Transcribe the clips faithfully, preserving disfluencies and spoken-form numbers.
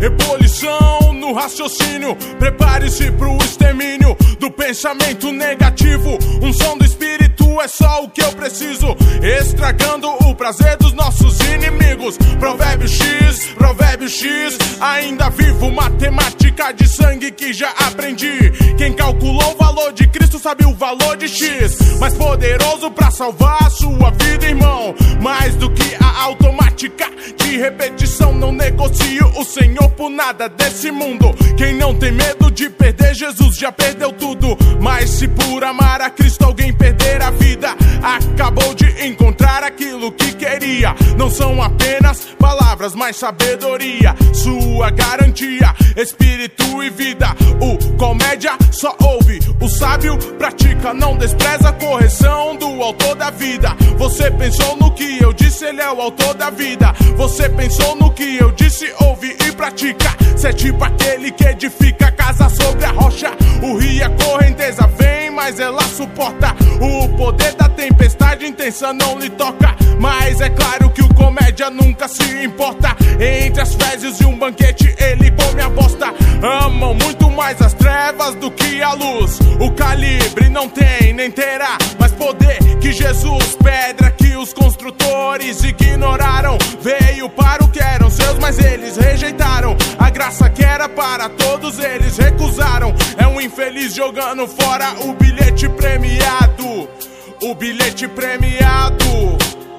ebulição no raciocínio. Prepare-se pro extermínio do pensamento negativo. Um som do espírito é só o que eu preciso, estragando o prazer dos nossos inimigos. Provérbio X, provérbio X, ainda vivo, matemática de sangue que já aprendi. Quem calculou o valor de Cristo sabe o valor de X, mais poderoso pra salvar a sua vida, irmão. Mais do que a automática de repetição, não negocio o Senhor por nada desse mundo. Quem não tem medo de perder Jesus já perdeu tudo. Mas se por amar a Cristo alguém perder a vida, acabou de encontrar aquilo que queria. Não são apenas palavras, mas sabedoria, sua garantia, espírito e vida. O comédia só ouve, o sábio pratica, não despreza a correção do autor da vida. Você pensou no que eu disse, ele é o autor da vida. Você pensou no que eu disse, ouve e pratica. Cê é tipo aquele que edifica a casa sobre a rocha. O rio e a correnteza vem, mas ela suporta. O poder da tempestade intensa não lhe toca. Mas é claro que o comédia nunca se importa. Entre as fezes e um banquete ele come a bosta. Amam muito mais as trevas do que a luz. O calibre não tem nem terá mais poder que Jesus. Pedra que os construtores ignoraram, veio para o que eram seus, mas eles rejeitaram. A graça que era para todos eles recusaram. É um infeliz jogando fora o bilhete premiado. O bilhete premiado.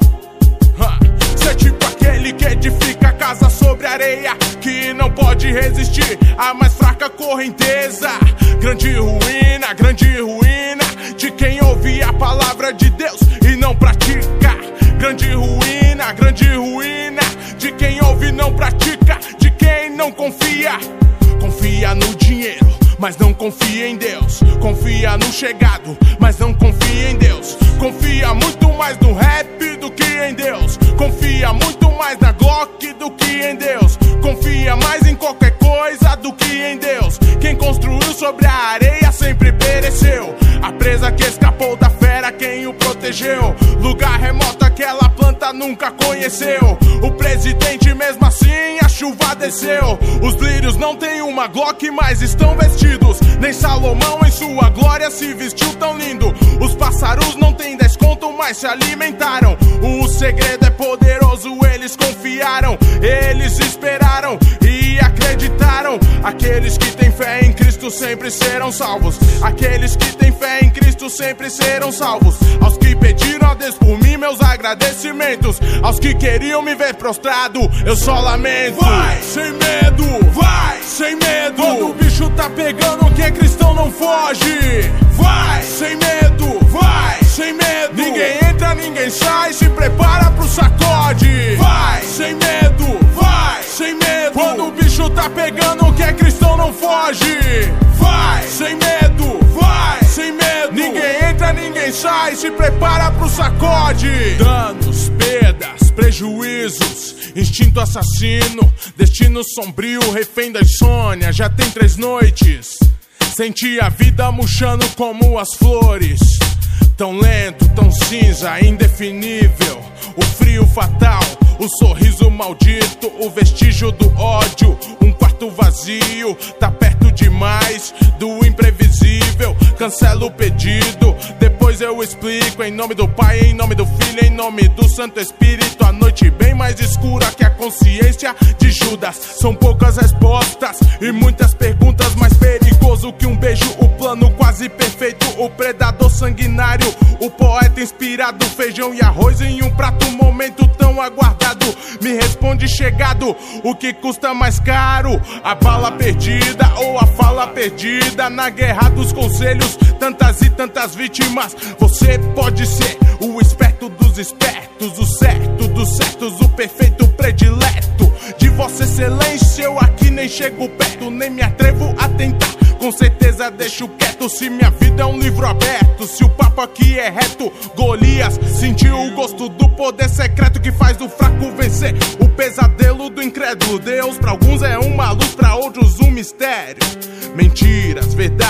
Cê é tipo aquele que edifica a casa sobre areia, que não pode resistir à mais fraca correnteza. Grande ruína, grande ruína de quem ouve a palavra de Deus e não pratica. Grande ruína, grande ruína de quem ouve e não pratica, de quem não confia. Confia no dinheiro, mas não confia em Deus. Confia no chegado, mas não confia em Deus. Confia muito mais no rap do que em Deus. Confia muito mais na Glock do que em Deus. Confia mais em qualquer coisa do que em Deus. Quem construiu sobre a areia sempre pereceu. A presa que escapou da fera, quem o protegeu. Lugar remoto aquela planta nunca conheceu. O presidente mesmo assim a chuva desceu. Os lírios não têm uma Glock, mas estão vestidos. Nem Salomão em sua glória se vestiu tão lindo. Os pássaros não têm desconto, mas se alimentaram. O segredo é poderoso, eles confiaram. Eles esperaram e acreditaram. Aqueles que têm fé em Cristo sempre serão salvos. Aqueles que têm fé em Cristo sempre serão salvos. Aos que pediram a Deus por mim meus agradecimentos. Aos que queriam me ver prostrado, eu só lamento. Vai, sem medo, vai, sem medo. Quando o bicho tá pegando, quem é cristão não foge. Vai, sem medo, vai, sem medo. Ninguém entra, ninguém sai, se prepara pro sacode. Vai, sem medo, vai, sem medo. Quando o bicho tá pegando, quem é cristão não foge. Vai, sem medo, vai, sem medo. Ninguém entra, ninguém sai, se prepara pro sacode. Danos, perdas, prejuízos, instinto assassino, destino sombrio, refém da insônia. Já tem três noites, senti a vida murchando como as flores. Tão lento, tão cinza, indefinível. O frio fatal, o sorriso maldito, o vestígio do ódio. Um quarto vazio, tá perto demais do imprevisível. Cancelo o pedido, depois eu explico. Em nome do Pai, em nome do Filho, em nome do Santo Espírito. A noite bem mais escura que a consciência de Judas. São poucas respostas e muitas perguntas. Mais perigoso que um beijo, o plano quase perfeito. O predador sanguinário, o poeta inspirado. Feijão e arroz em um prato, momento tão aguardado. Me responde chegado, o que custa mais caro? A bala perdida ou a fala perdida? Na guerra dos conselhos, tantas e tantas vítimas. Você pode ser o esperto dos espertos, o certo dos certos, o perfeito predileto de Vossa Excelência. Eu aqui nem chego perto, nem me atrevo a tentar. Com certeza deixo quieto, se minha vida é um livro aberto. Se o papo aqui é reto, Golias sentiu o gosto do poder secreto que faz o fraco vencer o pesadelo do incrédulo. Deus pra alguns é uma luz, pra outros um mistério. Mentiras, verdades,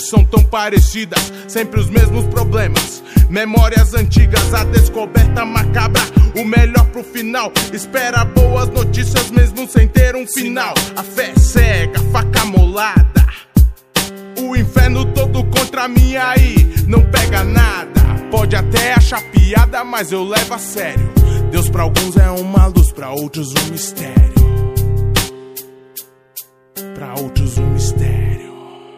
são tão parecidas, sempre os mesmos problemas. Memórias antigas, a descoberta macabra, o melhor pro final. Espera boas notícias mesmo sem ter um final. A fé cega, faca molada, o inferno todo contra mim aí, não pega nada. Pode até achar piada, mas eu levo a sério. Deus pra alguns é uma luz, pra outros um mistério. Pra outros um mistério.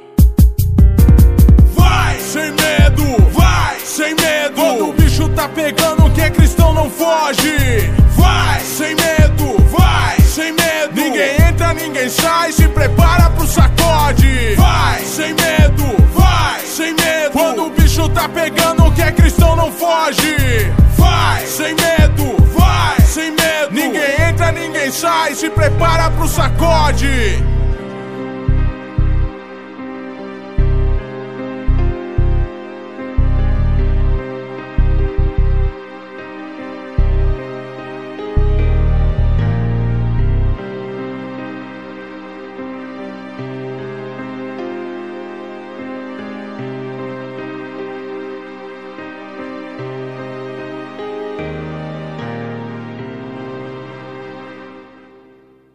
Vai, sem medo, vai, sem medo. Quando o bicho tá pegando, quem é cristão não foge. Vai, sem medo, vai, sem medo. Ninguém entra, ninguém sai, se prepara pro sacode. Vai, sem medo, vai, sem medo. Quando o bicho tá pegando, quem é cristão não foge. Vai, sem medo, vai, sem medo. Ninguém entra, ninguém sai, se prepara pro sacode.